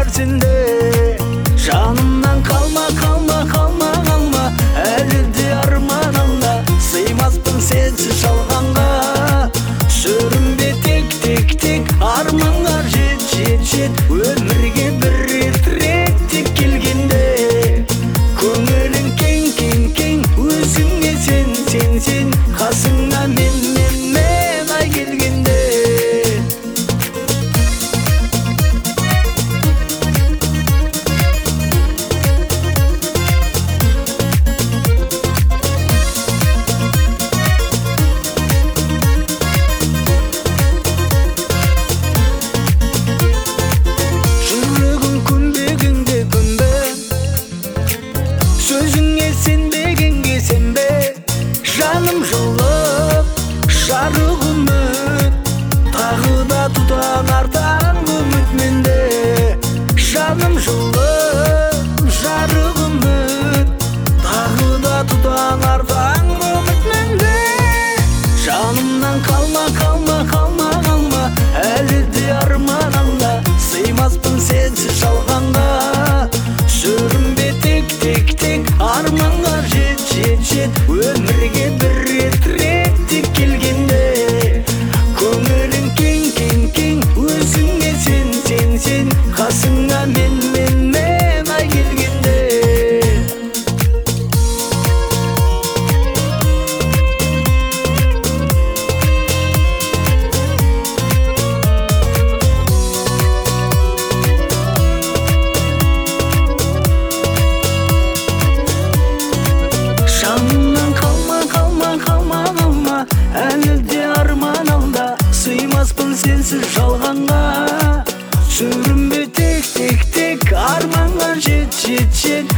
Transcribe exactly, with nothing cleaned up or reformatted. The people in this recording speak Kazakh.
берсін де. Жанымнан қалма, қалма, қалма, қалма, әлі де арманымда. Сыймаспын сенсіз жалғанға. Сүрінбе тек, тек, тек, арманға жет, жет, жет. Өмірге бір рет, рет тек келгенде. Көңілің кең, кең, кең, өзіңе сен, сен, сен. Қасыңа мен, мен, мен ай келгенде. Жүрегім күнбегенге күнбе, сөзіңе сенбегенге сенбе. Жаным жылып, жарық үміт, тағы да тұтан артаң үміт менде. Жаным жылып, жарық үміт, тағы да тұтан артаң үміт менде. Жанымнан қалма, қалма, қалма, қалма, әлі де арманымда. Сыймаспын сенсіз жалғанға. Сүрінбе тек, тек, тек, арманға жет, жет, жет. Өмірге бір рет, рет тек келгенде. Көңілің кең, кең, кең, өзіңе сен, сен, сен. Қасыңа мен, мен, мен ай келгенде. Жанымнан қалма, қалма, қалма, қалма, әлі де арманымда. Сыймаспын сенсіз жалғанға. Сүрінбе тек, тек, тек, арманға жет, жет, жет.